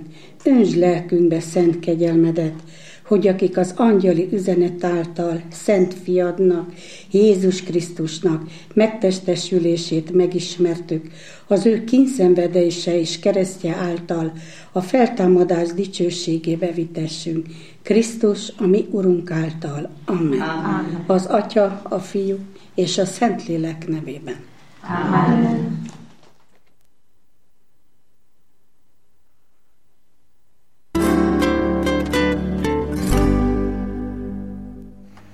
Öntsd lelkünkbe szent kegyelmedet, hogy akik az angyali üzenet által Szent Fiadnak, Jézus Krisztusnak megtestesülését megismertük, az ő kínszenvedése és keresztje által a feltámadás dicsőségébe vitessünk. Krisztus, a mi Urunk által. Amen. Amen. Az Atya, a Fiú és a Szentlélek nevében. Amen.